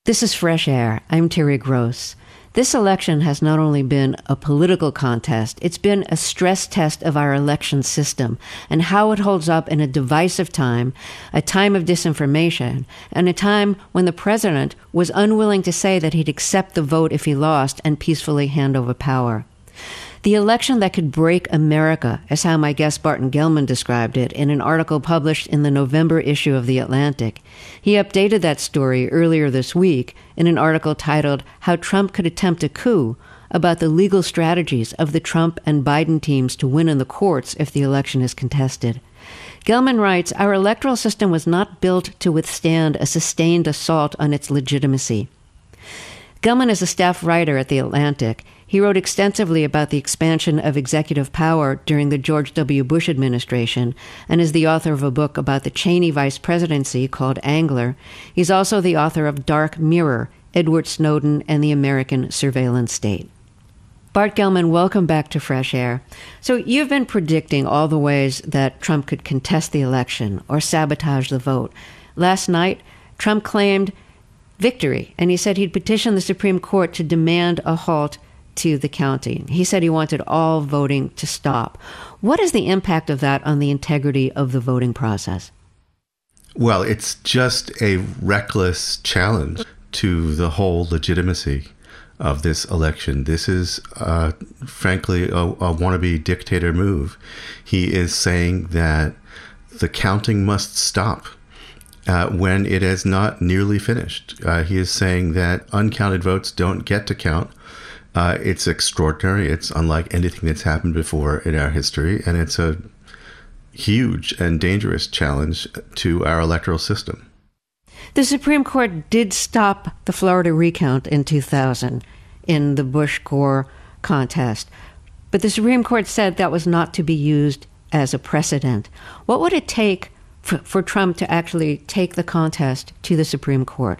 This is Fresh Air. I'm Terry Gross. This election has not only been a political contest, it's been a stress test of our election system and how it holds up in a divisive time, a time of disinformation, and a time when the president was unwilling to say that he'd accept the vote if he lost and peacefully hand over power. The election that could break America is how my guest Barton Gellman described it in an article published in the November issue of The Atlantic. He updated that story earlier this week in an article titled How Trump Could Attempt a Coup, about the legal strategies of the Trump and Biden teams to win in the courts if the election is contested. Gellman writes, our electoral system was not built to withstand a sustained assault on its legitimacy. Gellman is a staff writer at The Atlantic. He wrote extensively about the expansion of executive power during the George W. Bush administration and is the author of a book about the Cheney vice presidency called Angler. He's also the author of Dark Mirror, Edward Snowden and the American Surveillance State. Bart Gellman, welcome back to Fresh Air. So you've been predicting all the ways that Trump could contest the election or sabotage the vote. Last night, Trump claimed victory, and he said he'd petition the Supreme Court to demand a halt to the counting. He said he wanted all voting to stop. What is the impact of that on the integrity of the voting process? Well, it's just a reckless challenge to the whole legitimacy of this election. This is, frankly, a wannabe dictator move. He is saying that the counting must stop when it is not nearly finished. He is saying that uncounted votes don't get to count. It's extraordinary. It's unlike anything that's happened before in our history, and it's a huge and dangerous challenge to our electoral system. The Supreme Court did stop the Florida recount in 2000 in the Bush-Gore contest, but the Supreme Court said that was not to be used as a precedent. What would it take for Trump to actually take the contest to the Supreme Court?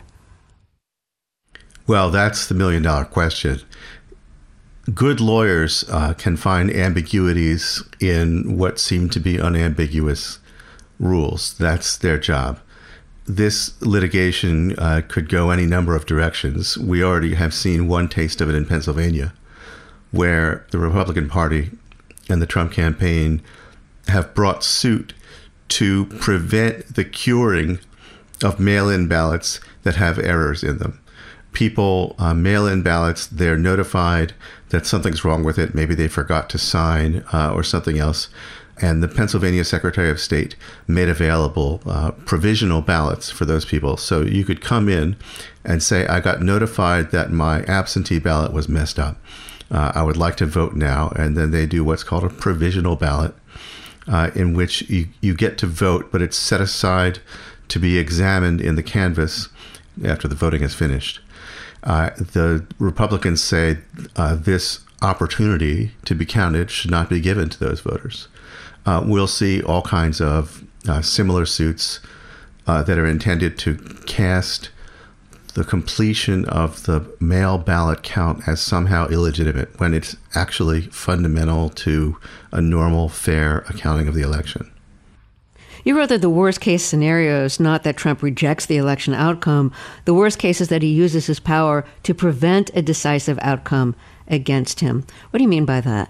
Well, that's the million-dollar question. Good lawyers can find ambiguities in what seem to be unambiguous rules. That's their job. This litigation could go any number of directions. We already have seen one taste of it in Pennsylvania, where the Republican Party and the Trump campaign have brought suit to prevent the curing of mail-in ballots that have errors in them. People mail in ballots, they're notified that something's wrong with it. Maybe they forgot to sign or something else. And the Pennsylvania Secretary of State made available provisional ballots for those people. So you could come in and say, I got notified that my absentee ballot was messed up. I would like to vote now. And then they do what's called a provisional ballot in which you get to vote, but it's set aside to be examined in the canvass after the voting is finished. The Republicans say this opportunity to be counted should not be given to those voters. We'll see all kinds of similar suits that are intended to cast the completion of the mail ballot count as somehow illegitimate when it's actually fundamental to a normal, fair accounting of the election. You wrote that the worst case scenario is not that Trump rejects the election outcome. The worst case is that he uses his power to prevent a decisive outcome against him. What do you mean by that?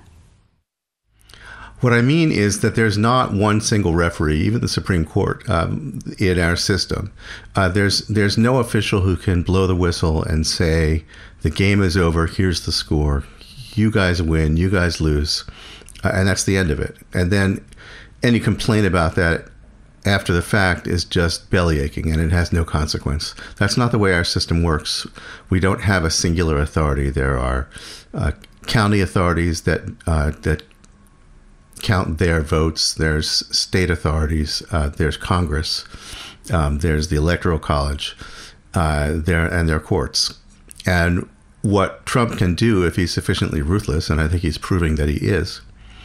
What I mean is that there's not one single referee, even the Supreme Court, in our system. There's no official who can blow the whistle and say, the game is over, here's the score, you guys win, you guys lose, and that's the end of it. And then any complaint about that after the fact is just belly aching, and it has no consequence. That's not the way our system works. We don't have a singular authority. There are county authorities that count their votes. There's state authorities. There's Congress. There's the Electoral College. And their courts. And what Trump can do, if he's sufficiently ruthless, and I think he's proving that he is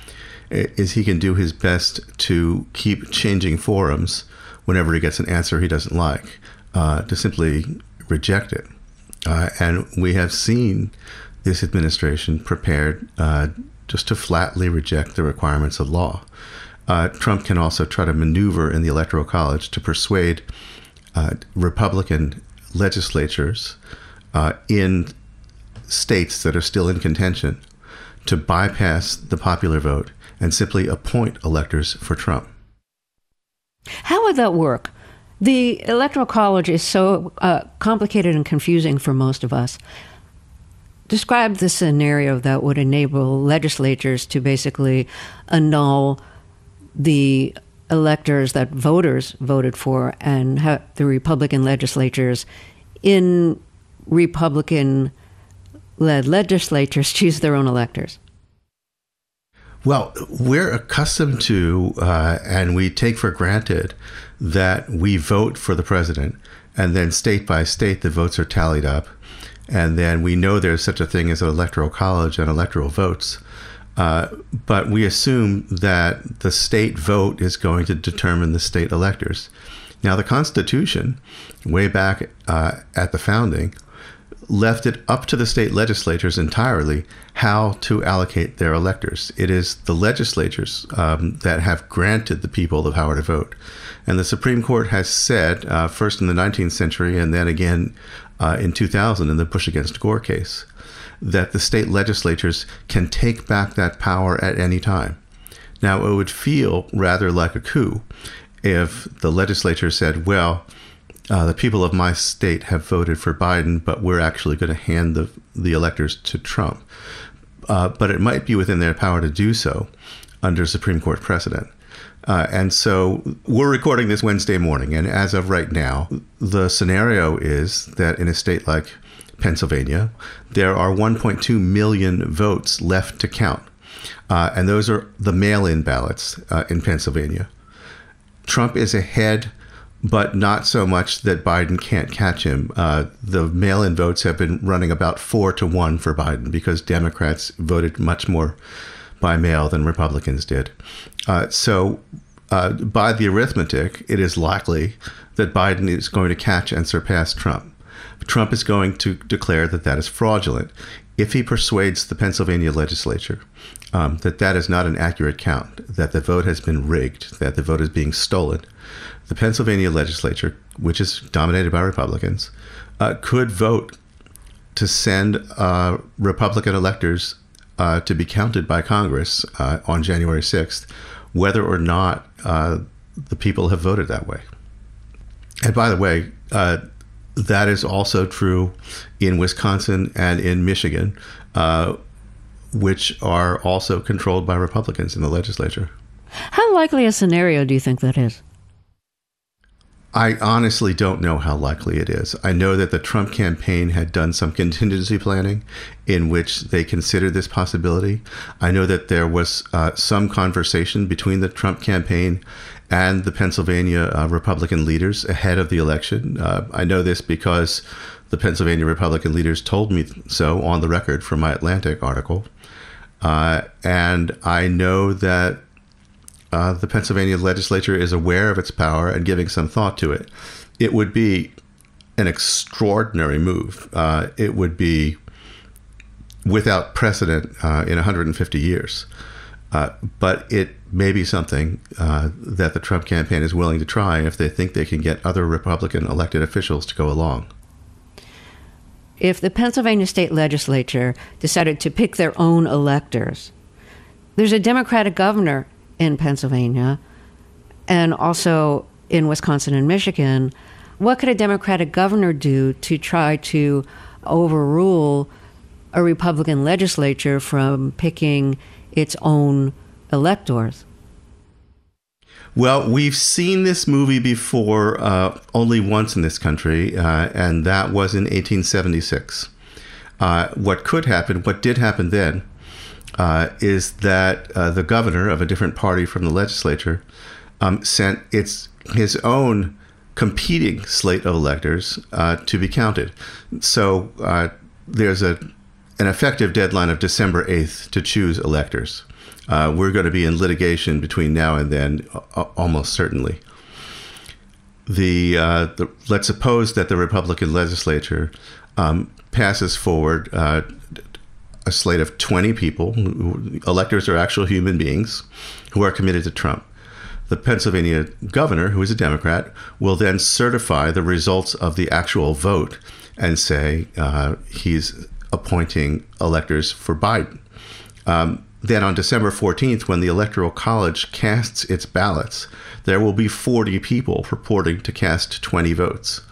he can do his best to keep changing forums whenever he gets an answer he doesn't like, to simply reject it. And we have seen this administration prepared just to flatly reject the requirements of law. Trump can also try to maneuver in the Electoral College to persuade Republican legislatures in states that are still in contention to bypass the popular vote and simply appoint electors for Trump. How would that work? The Electoral College is so complicated and confusing for most of us. Describe the scenario that would enable legislatures to basically annul the electors that voters voted for and have the Republican legislatures in Republican-led legislatures choose their own electors. Well, we're accustomed to, and we take for granted, that we vote for the president, and then state by state the votes are tallied up, and then we know there's such a thing as an electoral college and electoral votes. But we assume that the state vote is going to determine the state electors. Now, the Constitution, way back at the founding, left it up to the state legislatures entirely how to allocate their electors. It is the legislatures that have granted the people the power to vote. And the Supreme Court has said, first in the 19th century and then again in 2000 in the Bush against Gore case, that the state legislatures can take back that power at any time. Now, it would feel rather like a coup if the legislature said, well, the people of my state have voted for Biden, but we're actually going to hand the electors to Trump. But it might be within their power to do so under Supreme Court precedent. And so we're recording this Wednesday morning. And as of right now, the scenario is that in a state like Pennsylvania, there are 1.2 million votes left to count. And those are the mail-in ballots in Pennsylvania. Trump is ahead, but not so much that Biden can't catch him. The mail-in votes have been running about 4-1 for Biden because Democrats voted much more by mail than Republicans did. So by the arithmetic, it is likely that Biden is going to catch and surpass Trump. Trump is going to declare that that is fraudulent. If he persuades the Pennsylvania legislature that is not an accurate count, that the vote has been rigged, that the vote is being stolen, the Pennsylvania legislature, which is dominated by Republicans, could vote to send Republican electors to be counted by Congress on January 6th, whether or not the people have voted that way. And by the way, that is also true in Wisconsin and in Michigan, which are also controlled by Republicans in the legislature. How likely a scenario do you think that is? I honestly don't know how likely it is. I know that the Trump campaign had done some contingency planning in which they considered this possibility. I know that there was some conversation between the Trump campaign and the Pennsylvania Republican leaders ahead of the election. I know this because the Pennsylvania Republican leaders told me so on the record from my Atlantic article. And I know that the Pennsylvania legislature is aware of its power and giving some thought to it. It would be an extraordinary move. It would be without precedent in 150 years. But it may be something that the Trump campaign is willing to try if they think they can get other Republican elected officials to go along. If the Pennsylvania state legislature decided to pick their own electors, there's a Democratic governor in Pennsylvania and also in Wisconsin and Michigan. What could a Democratic governor do to try to overrule a Republican legislature from picking its own electors? Well, we've seen this movie before only once in this country, and that was in 1876. What could happen, what did happen then, is that the governor of a different party from the legislature sent his own competing slate of electors to be counted. So there's an effective deadline of December 8th to choose electors. We're going to be in litigation between now and then, almost certainly. Let's suppose that the Republican legislature passes forward a slate of 20 people. Electors are actual human beings who are committed to Trump. The Pennsylvania governor, who is a Democrat, will then certify the results of the actual vote and say he's appointing electors for Biden. Then on December 14th, when the Electoral College casts its ballots, there will be 40 people purporting to cast 20 votes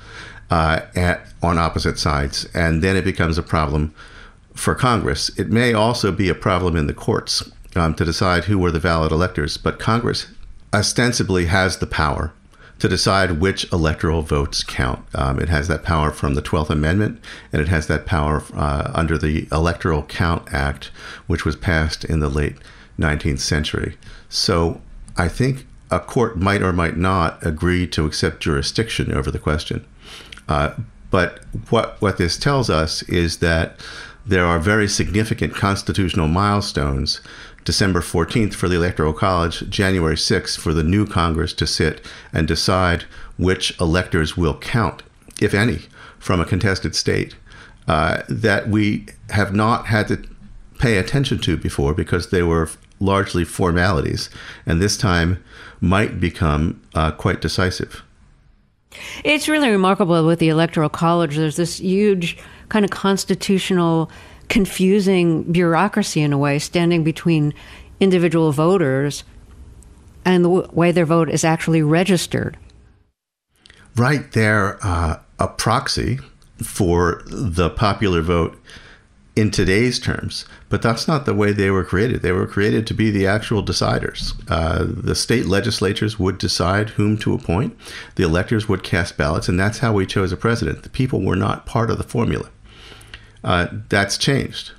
on opposite sides. And then it becomes a problem for Congress. It may also be a problem in the courts to decide who were the valid electors. But Congress ostensibly has the power to decide which electoral votes count. It has that power from the 12th Amendment, and it has that power under the Electoral Count Act, which was passed in the late 19th century. So I think a court might or might not agree to accept jurisdiction over the question. But what this tells us is that there are very significant constitutional milestones. December 14th for the Electoral College, January 6th for the new Congress to sit and decide which electors will count, if any, from a contested state, that we have not had to pay attention to before because they were largely formalities, and this time might become quite decisive. It's really remarkable with the Electoral College. There's this huge kind of constitutional confusing bureaucracy in a way standing between individual voters and the way their vote is actually registered. Right. They're a proxy for the popular vote in today's terms, but that's not the way they were created. They were created to be the actual deciders. The state legislatures would decide whom to appoint. The electors would cast ballots, and that's how we chose a president. The people were not part of the formula. That's changed.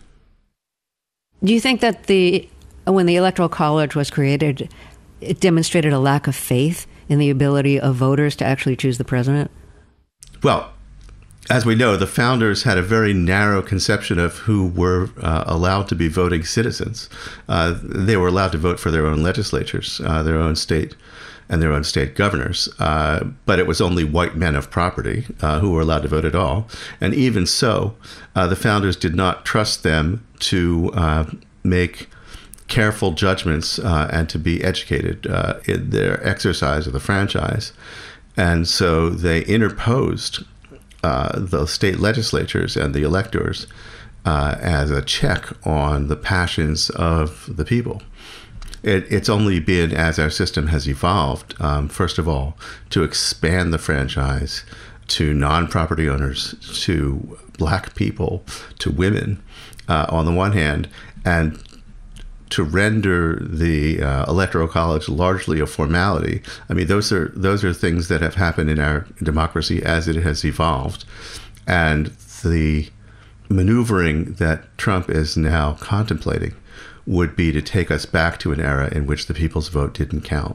Do you think that when the Electoral College was created, it demonstrated a lack of faith in the ability of voters to actually choose the president? Well, as we know, the founders had a very narrow conception of who were allowed to be voting citizens. They were allowed to vote for their own legislatures, their own state, and their own state governors. But it was only white men of property who were allowed to vote at all. And even so, the founders did not trust them to make careful judgments and to be educated in their exercise of the franchise. And so they interposed the state legislatures and the electors as a check on the passions of the people. It's only been as our system has evolved, first of all, to expand the franchise to non-property owners, to black people, to women, on the one hand, and to render the Electoral College largely a formality. I mean, those are things that have happened in our democracy as it has evolved, and the maneuvering that Trump is now contemplating would be to take us back to an era in which the people's vote didn't count.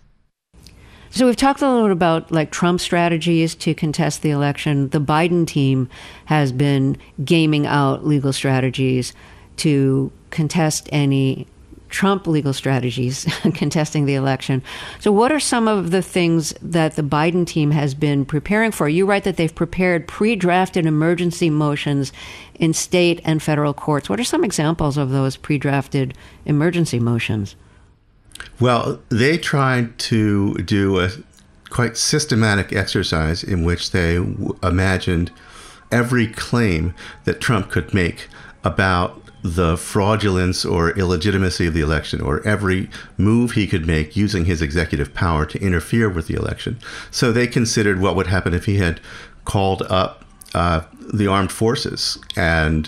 So we've talked a little bit about like Trump's strategies to contest the election. The Biden team has been gaming out legal strategies to contest any Trump legal strategies contesting the election. So what are some of the things that the Biden team has been preparing for? You write that they've prepared pre-drafted emergency motions in state and federal courts. What are some examples of those pre-drafted emergency motions? Well, they tried to do a quite systematic exercise in which they imagined every claim that Trump could make about the fraudulence or illegitimacy of the election, or every move he could make using his executive power to interfere with the election. So they considered what would happen if he had called up the armed forces and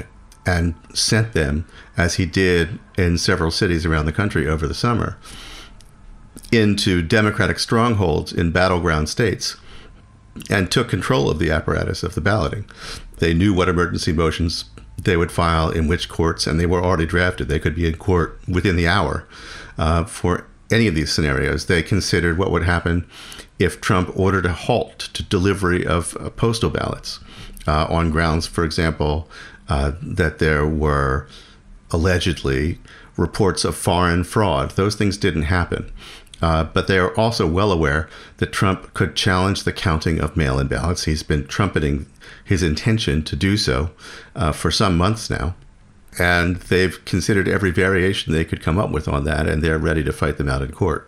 sent them, as he did in several cities around the country over the summer, into Democratic strongholds in battleground states and took control of the apparatus of the balloting. They knew what emergency motions they would file in which courts, and they were already drafted. They could be in court within the hour for any of these scenarios. They considered what would happen if Trump ordered a halt to delivery of postal ballots on grounds, for example, that there were allegedly reports of foreign fraud. Those things didn't happen. But they are also well aware that Trump could challenge the counting of mail-in ballots. He's been trumpeting his intention to do so for some months now. And they've considered every variation they could come up with on that, and they're ready to fight them out in court.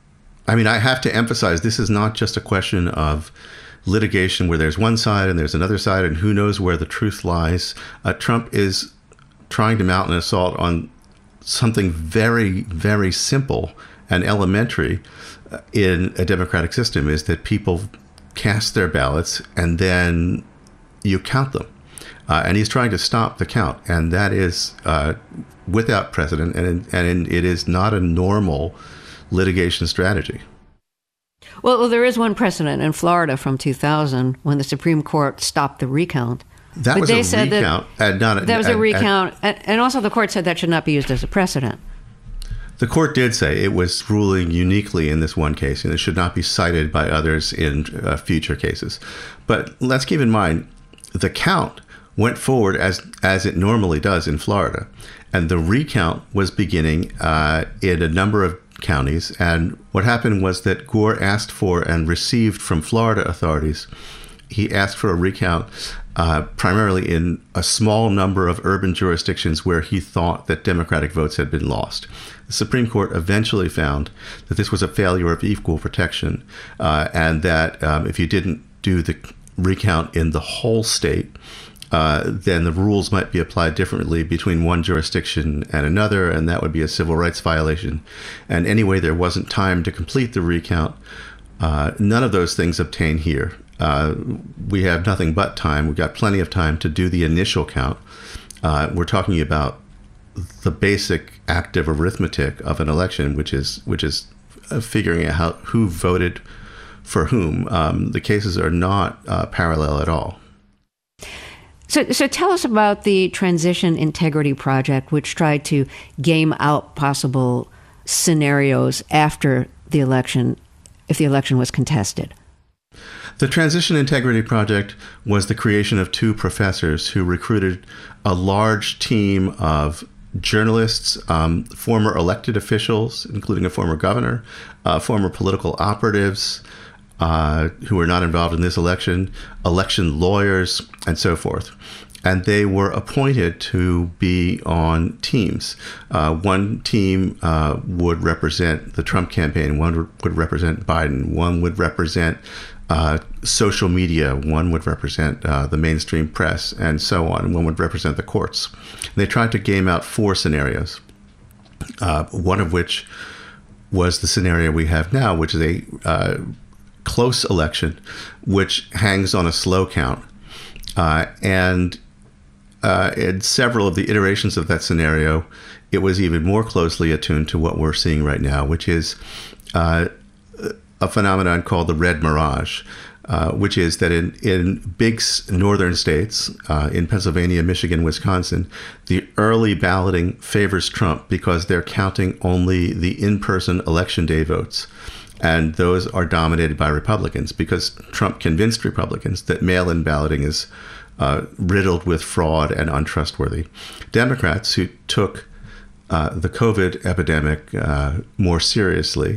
I mean, I have to emphasize, this is not just a question of litigation where there's one side and there's another side and who knows where the truth lies. Trump is trying to mount an assault on something very, very simple and elementary in a democratic system, is that people cast their ballots and then you count them. And he's trying to stop the count. And that is without precedent. And it is not a normal litigation strategy. Well, there is one precedent in Florida from 2000 when the Supreme Court stopped the recount. That was a recount. That was a recount. And also the court said that should not be used as a precedent. The court did say it was ruling uniquely in this one case, and it should not be cited by others in future cases. But let's keep in mind, the count went forward as it normally does in Florida. And the recount was beginning in a number of counties. And what happened was that Gore asked for and received from Florida authorities, he asked for a recount primarily in a small number of urban jurisdictions where he thought that Democratic votes had been lost. The Supreme Court eventually found that this was a failure of equal protection, and that if you didn't do the recount in the whole state, then the rules might be applied differently between one jurisdiction and another, and that would be a civil rights violation. And anyway, there wasn't time to complete the recount. None of those things obtain here. We have nothing but time. We've got plenty of time to do the initial count. We're talking about the basic active arithmetic of an election, which is figuring out who voted for whom. The cases are not parallel at all. So tell us about the Transition Integrity Project, which tried to game out possible scenarios after the election, if the election was contested. The Transition Integrity Project was the creation of two professors who recruited a large team of journalists, former elected officials, including a former governor, former political operatives who were not involved in this election lawyers, and so forth. And they were appointed to be on teams. One team would represent the Trump campaign, one would represent Biden, one would represent social media, one would represent the mainstream press, and so on. One would represent the courts. And they tried to game out four scenarios, one of which was the scenario we have now, which is a close election, which hangs on a slow count. And in several of the iterations of that scenario, it was even more closely attuned to what we're seeing right now, which is a phenomenon called the red mirage, which is that in big northern states, in Pennsylvania, Michigan, Wisconsin, the early balloting favors Trump because they're counting only the in-person election day votes. And those are dominated by Republicans because Trump convinced Republicans that mail-in balloting is riddled with fraud and untrustworthy. Democrats who took the COVID epidemic more seriously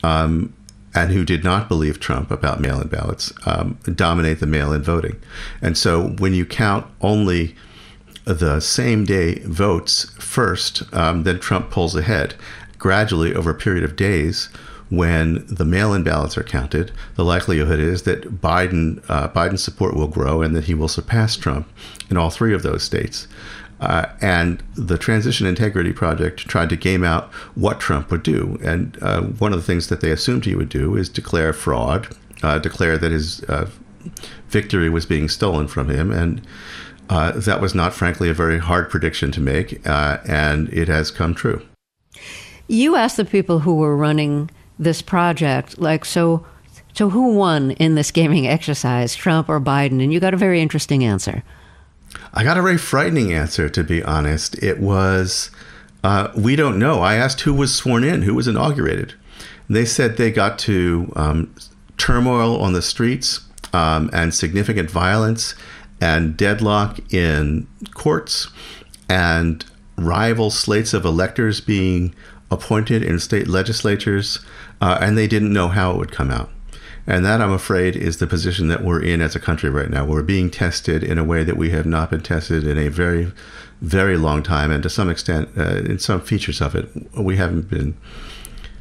and who did not believe Trump about mail-in ballots dominate the mail-in voting. And so when you count only the same day votes first, then Trump pulls ahead. Gradually, over a period of days, when the mail-in ballots are counted, the likelihood is that Biden's support will grow and that he will surpass Trump in all three of those states. And the Transition Integrity Project tried to game out what Trump would do. And one of the things that they assumed he would do is declare fraud, declare that his victory was being stolen from him. And that was not, frankly, a very hard prediction to make. And it has come true. You asked the people who were running this project, so who won in this gaming exercise, Trump or Biden? And you got a very interesting answer. I got a very frightening answer, to be honest. It was, we don't know. I asked who was sworn in, who was inaugurated. And they said they got to turmoil on the streets and significant violence and deadlock in courts and rival slates of electors being appointed in state legislatures, and they didn't know how it would come out. And that, I'm afraid, is the position that we're in as a country right now. We're being tested in a way that we have not been tested in a very, very long time. And to some extent, in some features of it, we haven't been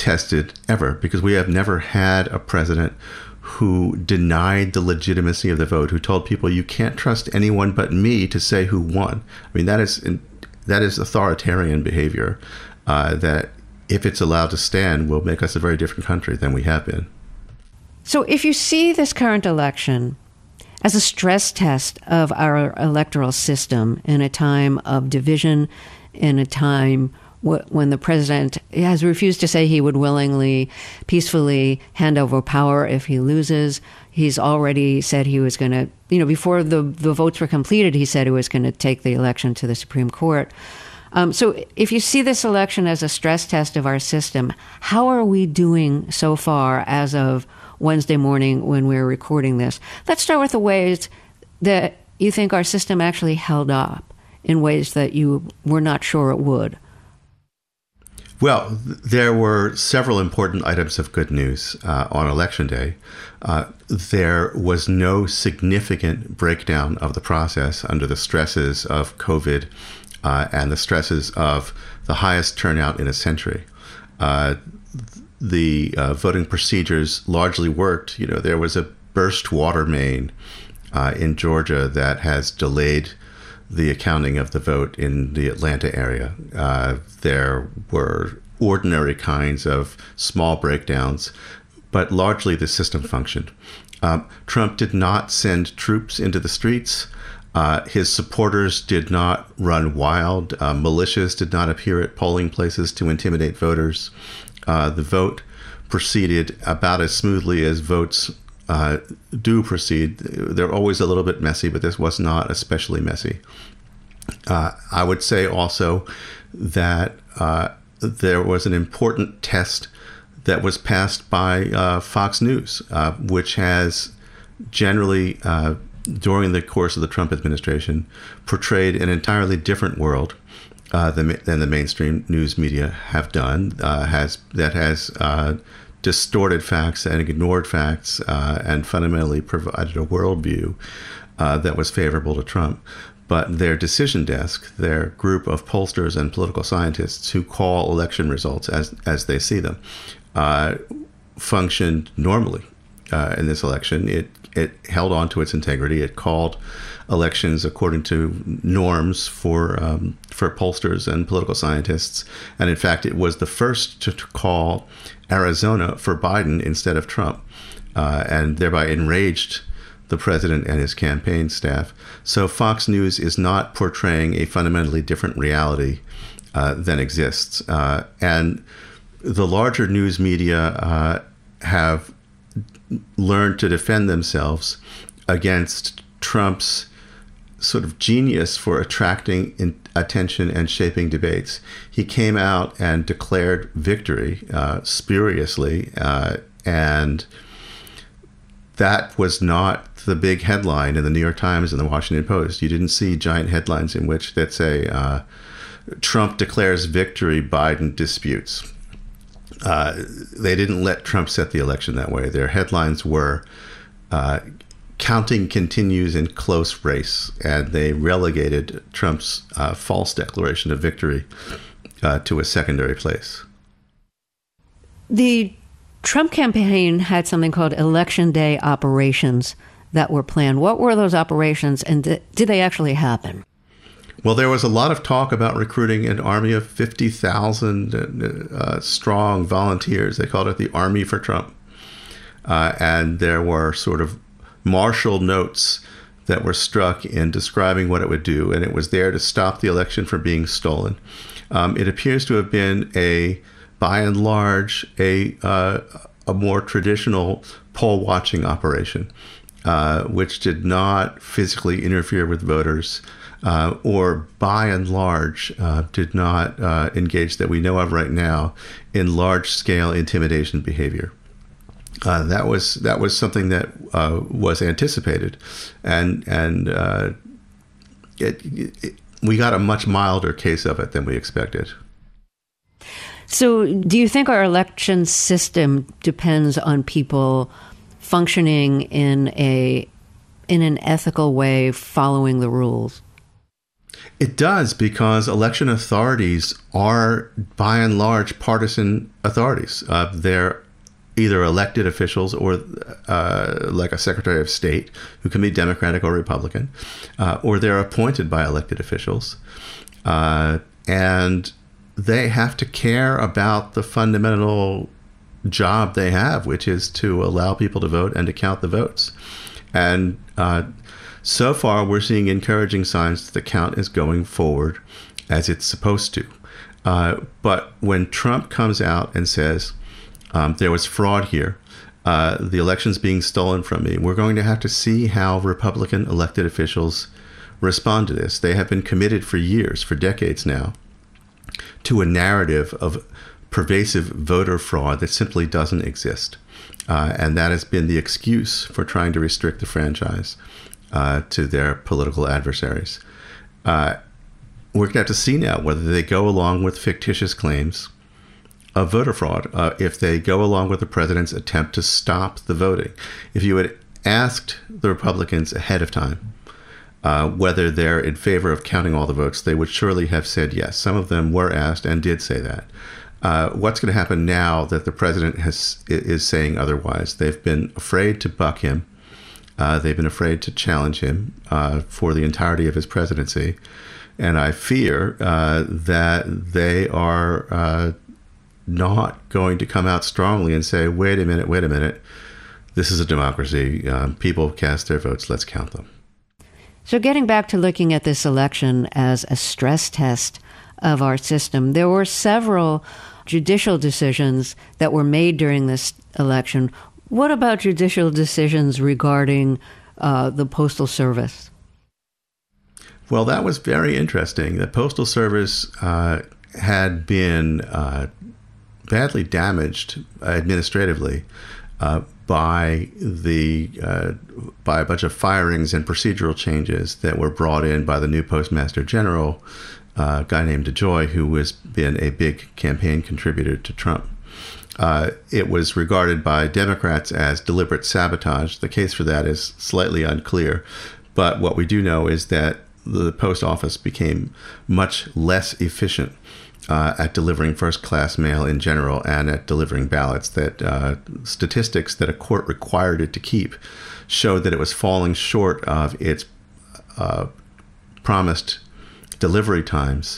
tested ever, because we have never had a president who denied the legitimacy of the vote, who told people, you can't trust anyone but me to say who won. I mean, that is authoritarian behavior that, if it's allowed to stand, will make us a very different country than we have been. So if you see this current election as a stress test of our electoral system in a time of division, in a time when the president has refused to say he would willingly, peacefully hand over power if he loses. He's already said he was going to, before the votes were completed, he said he was going to take the election to the Supreme Court. So if you see this election as a stress test of our system, how are we doing so far as of Wednesday morning when we're recording this? Let's start with the ways that you think our system actually held up in ways that you were not sure it would. Well, there were several important items of good news on Election Day. There was no significant breakdown of the process under the stresses of COVID and the stresses of the highest turnout in a century. The voting procedures largely worked. There was a burst water main in Georgia that has delayed the accounting of the vote in the Atlanta area. There were ordinary kinds of small breakdowns, but largely the system functioned. Trump did not send troops into the streets. His supporters did not run wild. Militias did not appear at polling places to intimidate voters. The vote proceeded about as smoothly as votes do proceed. They're always a little bit messy, but this was not especially messy. I would say also that there was an important test that was passed by Fox News, which has generally, during the course of the Trump administration, portrayed an entirely different world than the mainstream news media have done, that has distorted facts and ignored facts and fundamentally provided a worldview that was favorable to Trump. But their decision desk, their group of pollsters and political scientists who call election results as they see them, functioned normally in this election. It held on to its integrity. It called elections according to norms for pollsters and political scientists. And in fact, it was the first to call Arizona for Biden instead of Trump, and thereby enraged the president and his campaign staff. So Fox News is not portraying a fundamentally different reality than exists. And the larger news media have learned to defend themselves against Trump's sort of genius for attracting attention and shaping debates. He came out and declared victory spuriously, and that was not the big headline in the New York Times and the Washington Post. You didn't see giant headlines in which that say, Trump declares victory, Biden disputes. They didn't let Trump set the election that way. Their headlines were, counting continues in close race, and they relegated Trump's false declaration of victory to a secondary place. The Trump campaign had something called Election Day operations that were planned. What were those operations, and did they actually happen? Well, there was a lot of talk about recruiting an army of 50,000 strong volunteers. They called it the Army for Trump. And there were sort of martial notes that were struck in describing what it would do, and it was there to stop the election from being stolen. It appears to have been by and large, a more traditional poll watching operation, which did not physically interfere with voters, or by and large did not engage, that we know of right now, in large scale intimidation behavior. That was something that was anticipated, and we got a much milder case of it than we expected. So do you think our election system depends on people functioning in an ethical way, following the rules? It does, because election authorities are, by and large, partisan authorities. They're either elected officials or like a Secretary of State, who can be Democratic or Republican, or they're appointed by elected officials. And they have to care about the fundamental job they have, which is to allow people to vote and to count the votes. And so far, we're seeing encouraging signs that the count is going forward as it's supposed to. But when Trump comes out and says, there was fraud here, the election's being stolen from me, we're going to have to see how Republican elected officials respond to this. They have been committed for years, for decades now, to a narrative of pervasive voter fraud that simply doesn't exist. And that has been the excuse for trying to restrict the franchise to their political adversaries. We're going to have to see now whether they go along with fictitious claims of voter fraud, if they go along with the president's attempt to stop the voting. If you had asked the Republicans ahead of time whether they're in favor of counting all the votes, they would surely have said yes. Some of them were asked and did say that. What's going to happen now that the president is saying otherwise? They've been afraid to buck him. They've been afraid to challenge him for the entirety of his presidency. And I fear that they are not going to come out strongly and say, wait a minute, this is a democracy. People cast their votes, let's count them. So getting back to looking at this election as a stress test of our system, there were several judicial decisions that were made during this election. What about judicial decisions regarding the Postal Service? Well, that was very interesting. The Postal Service had been badly damaged administratively by a bunch of firings and procedural changes that were brought in by the new Postmaster General, a guy named DeJoy, who has been a big campaign contributor to Trump. It was regarded by Democrats as deliberate sabotage. The case for that is slightly unclear, but what we do know is that the post office became much less efficient at delivering first-class mail in general and at delivering ballots. That statistics that a court required it to keep showed that it was falling short of its promised delivery times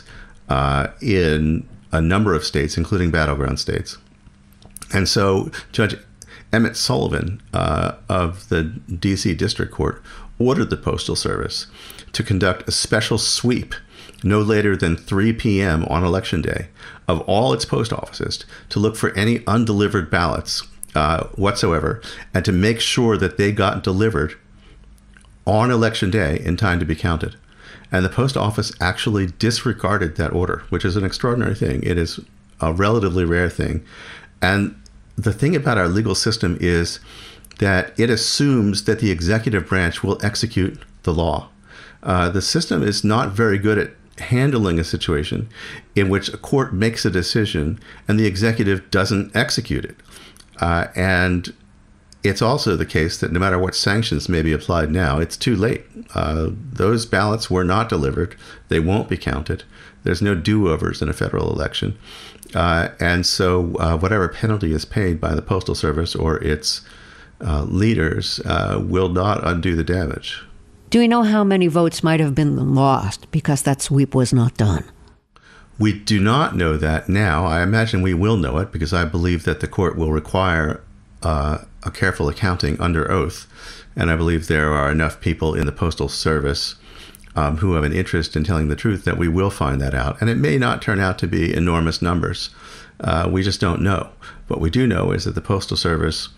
in a number of states, including battleground states. And so Judge Emmett Sullivan of the D.C. District Court ordered the Postal Service to conduct a special sweep no later than 3 p.m. on Election Day of all its post offices to look for any undelivered ballots whatsoever, and to make sure that they got delivered on Election Day in time to be counted. And the post office actually disregarded that order, which is an extraordinary thing. It is a relatively rare thing. And the thing about our legal system is that it assumes that the executive branch will execute the law. The system is not very good at handling a situation in which a court makes a decision and the executive doesn't execute it. And it's also the case that no matter what sanctions may be applied now, it's too late. Those ballots were not delivered. They won't be counted. There's no do-overs in a federal election. And so whatever penalty is paid by the Postal Service or its leaders will not undo the damage. Do we know how many votes might have been lost because that sweep was not done? We do not know that now. I imagine we will know it because I believe that the court will require a careful accounting under oath. And I believe there are enough people in the Postal Service who have an interest in telling the truth that we will find that out. And it may not turn out to be enormous numbers. We just don't know. What we do know is that the Postal Service,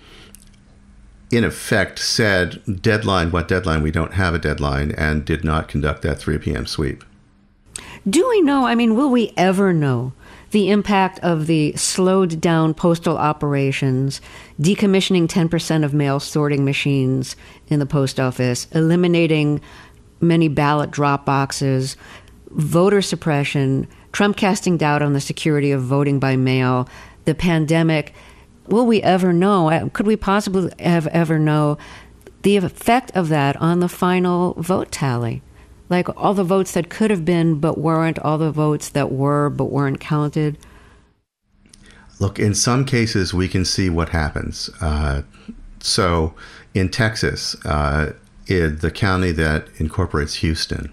in effect, said, deadline, what deadline? We don't have a deadline, and did not conduct that 3 p.m. sweep. Do we know, will we ever know the impact of the slowed down postal operations, decommissioning 10% of mail sorting machines in the post office, eliminating many ballot drop boxes, voter suppression, Trump casting doubt on the security of voting by mail, the pandemic? Will we ever know? Could we possibly ever know the effect of that on the final vote tally? Like all the votes that could have been but weren't, all the votes that were but weren't counted? Look, in some cases, we can see what happens. So in Texas, in the county that incorporates Houston,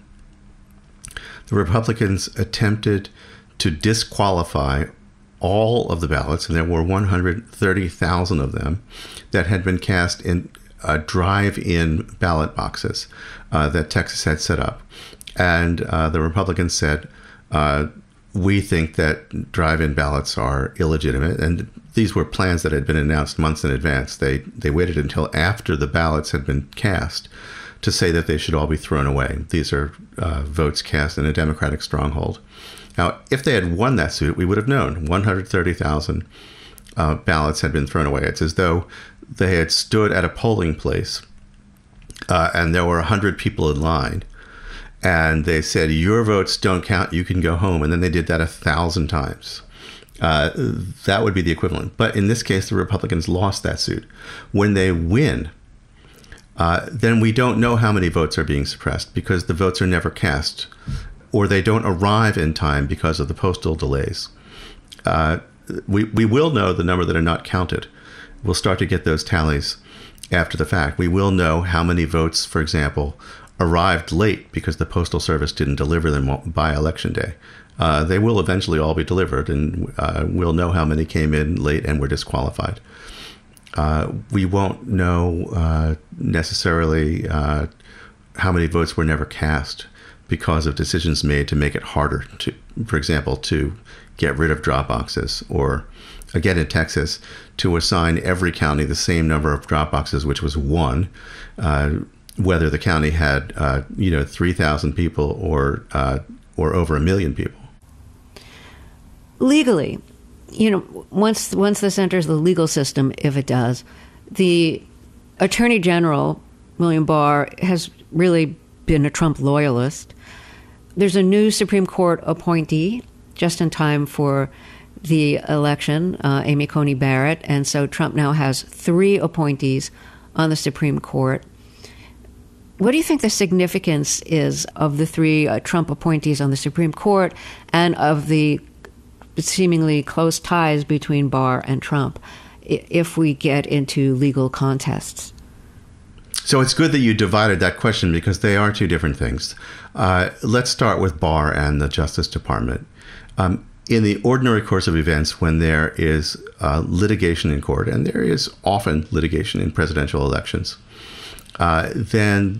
the Republicans attempted to disqualify all of the ballots, and there were 130,000 of them that had been cast in drive-in ballot boxes that Texas had set up. And the Republicans said, we think that drive-in ballots are illegitimate. And these were plans that had been announced months in advance. They waited until after the ballots had been cast to say that they should all be thrown away. These are votes cast in a Democratic stronghold. Now, if they had won that suit, we would have known 130,000 ballots had been thrown away. It's as though they had stood at a polling place and there were 100 people in line. And they said, your votes don't count, you can go home. And then they did that 1,000 times. That would be the equivalent. But in this case, the Republicans lost that suit. When they win, then we don't know how many votes are being suppressed because the votes are never cast, or they don't arrive in time because of the postal delays. We will know the number that are not counted. We'll start to get those tallies after the fact. We will know how many votes, for example, arrived late because the Postal Service didn't deliver them by Election Day. They will eventually all be delivered, and we'll know how many came in late and were disqualified. We won't know necessarily how many votes were never cast because of decisions made to make it harder to, for example, to get rid of drop boxes, or again in Texas, to assign every county the same number of drop boxes, which was one, whether the county had 3,000 people or over 1 million people. Legally, once this enters the legal system, if it does, the Attorney General, William Barr, has really been a Trump loyalist. There's a new Supreme Court appointee just in time for the election, Amy Coney Barrett, and so Trump now has 3 appointees on the Supreme Court. What do you think the significance is of the 3 Trump appointees on the Supreme Court and of the seemingly close ties between Barr and Trump if we get into legal contests? So it's good that you divided that question because they are 2 different things. Let's start with Barr and the Justice Department. In the ordinary course of events, when there is litigation in court, and there is often litigation in presidential elections, then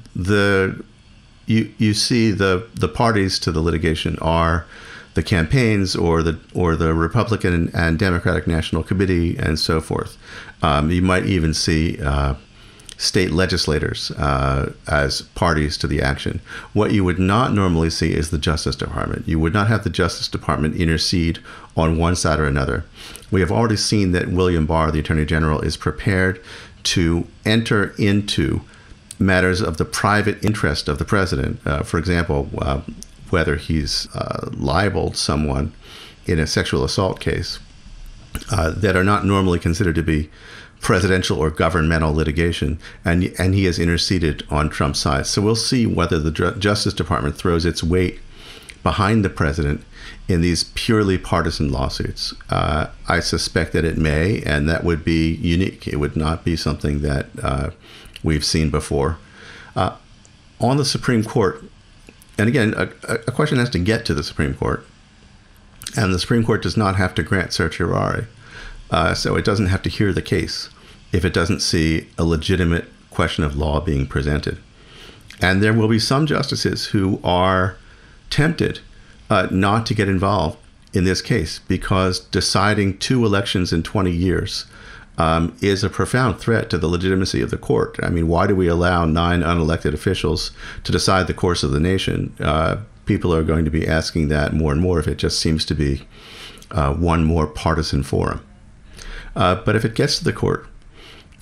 you see the parties to the litigation are the campaigns or the Republican and Democratic National Committee and so forth. You might even see state legislators as parties to the action. What you would not normally see is the Justice Department. You would not have the Justice Department intercede on one side or another. We have already seen that William Barr, the Attorney General, is prepared to enter into matters of the private interest of the president. For example, whether he's libeled someone in a sexual assault case that are not normally considered to be presidential or governmental litigation, and he has interceded on Trump's side. So we'll see whether the Justice Department throws its weight behind the president in these purely partisan lawsuits. I suspect that it may, and that would be unique. It would not be something that we've seen before. On the Supreme Court, and again, a question has to get to the Supreme Court, and the Supreme Court does not have to grant certiorari. So it doesn't have to hear the case if it doesn't see a legitimate question of law being presented. And there will be some justices who are tempted not to get involved in this case because deciding 2 elections in 20 years is a profound threat to the legitimacy of the court. I mean, why do we allow 9 unelected officials to decide the course of the nation? People are going to be asking that more and more if it just seems to be one more partisan forum. But if it gets to the court,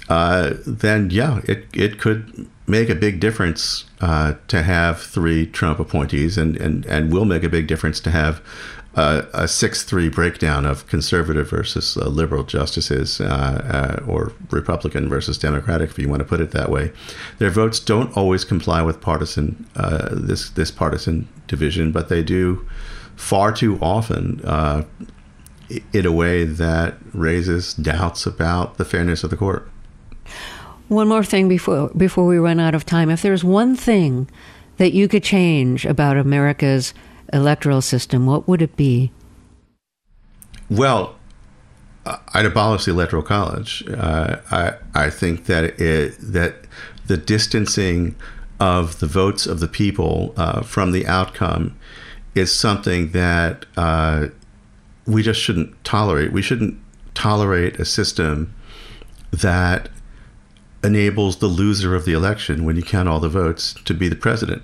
then yeah, it could make a big difference to have 3 Trump appointees, and will make a big difference to have a 6-3 breakdown of conservative versus liberal justices, or Republican versus Democratic, if you want to put it that way. Their votes don't always comply with partisan this partisan division, but they do far too often in a way that raises doubts about the fairness of the court. One more thing before we run out of time. If there's one thing that you could change about America's electoral system, what would it be? Well, I'd abolish the Electoral College. I think that that the distancing of the votes of the people from the outcome is something that we just shouldn't tolerate. We shouldn't tolerate a system that enables the loser of the election, when you count all the votes, to be the president.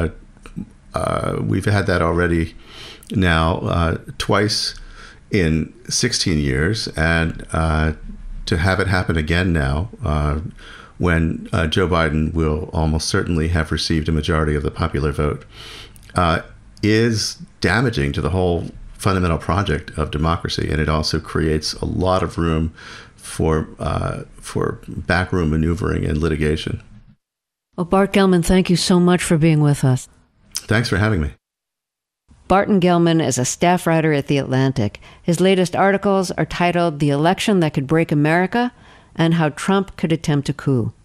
We've had that already now twice in 16 years, and to have it happen again now, when Joe Biden will almost certainly have received a majority of the popular vote, is damaging to the whole fundamental project of democracy, and it also creates a lot of room for backroom maneuvering and litigation. Well, Bart Gellman, thank you so much for being with us. Thanks for having me. Barton Gellman is a staff writer at The Atlantic. His latest articles are titled "The Election That Could Break America" and "How Trump Could Attempt a Coup."